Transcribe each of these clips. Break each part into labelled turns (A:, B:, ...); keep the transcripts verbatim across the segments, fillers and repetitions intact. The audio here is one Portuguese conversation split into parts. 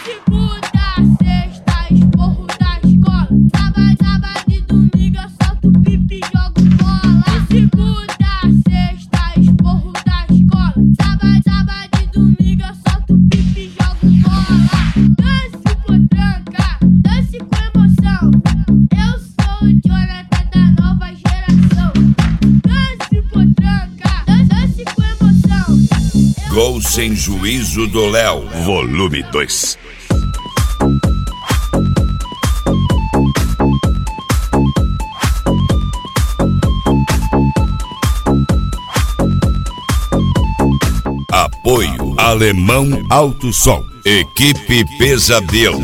A: Gol Sem Juízo do Léo, volume dois. Apoio Alemão Alto Som, Equipe Pesadelo.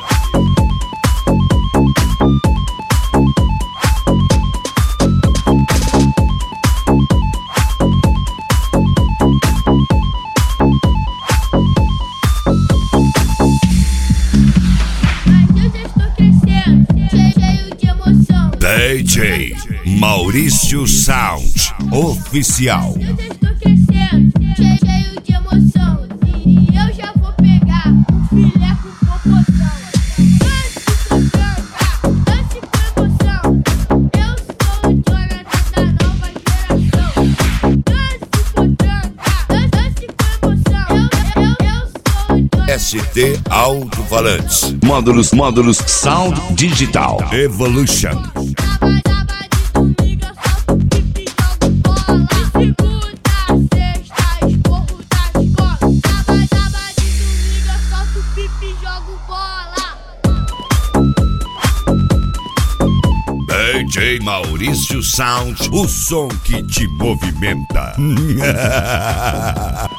A: D J Maurício Sound Oficial.
B: Eu já estou crescendo, cheio de emoção. E eu já vou pegar um filé com popozão. Dance com tranca, dance com emoção. Eu sou o Jonathan da nova geração. Dance com tranca, dance com emoção. Eu, eu, eu sou o Jonathan.
A: S T Alto-Falantes.
C: Módulos, módulos Sound Digital
A: Evolution. D J Maurício Sound, o som que te movimenta.